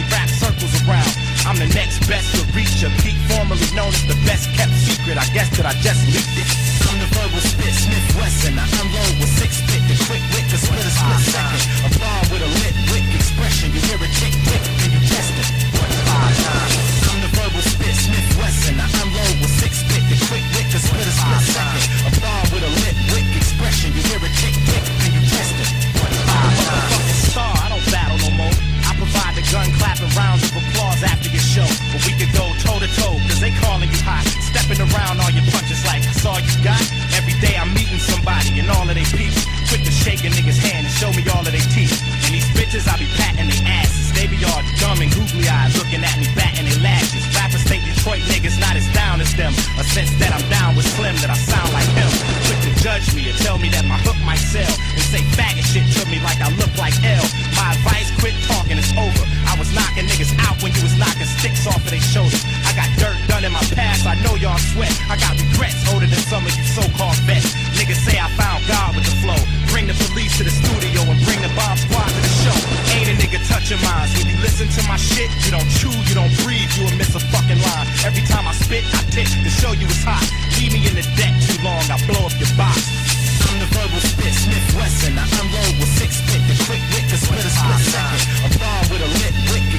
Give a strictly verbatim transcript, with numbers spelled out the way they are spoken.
rap circles around. I'm the next best to reach a peak, formerly known as the best kept secret. I guess that I just leaked it. I'm the verbal spit, Smith Wesson. I unload with six spit, the quick wit to split a split second. A bomb with a lit wick expression. You hear it tick tick and you test it. One five nine. I'm the verbal spit, Smith Wesson. I unload with six spit, the quick wit to split a split second. A bomb with a lit wick expression. You hear it tick tick and you test it. One five nine. Motherfucking star, I don't battle no more. I provide the gun clapping rounds of applause after your show. But we could go toe to toe, cause they calling you hot. Stepping around all your punches like that's all you got. Every day I'm meeting somebody and all of they peeps. Quick to shake a nigga's hand and show me all of they teeth. And these bitches I be patting their asses. They be all dumb and googly eyed looking at me batting their lashes. Rappers think Detroit niggas not as down as them. A sense that I'm down with Slim, that I sound like him. Quick to judge me and tell me that my hook might sell. And say faggot shit to me like I look like L. My advice, quit talking, it's over. I was knocking niggas out when you was knocking sticks off of their shoulders. I got dirt done in my past, I know y'all sweat. I got regrets older than some of you so-called vets. Niggas say I found God with the flow. Bring the police to the studio and bring the bomb squad to the show. Ain't a nigga touching minds. When you listen to my shit, you don't chew, you don't breathe, you'll miss a fucking line. Every time I spit, I tick to show you it's hot. Leave me in the deck too long, I blow up your box. I'm the verbal spit, Smith Wesson. I unload with six spit, the quick wit to split a split second. A bomb with a lit wick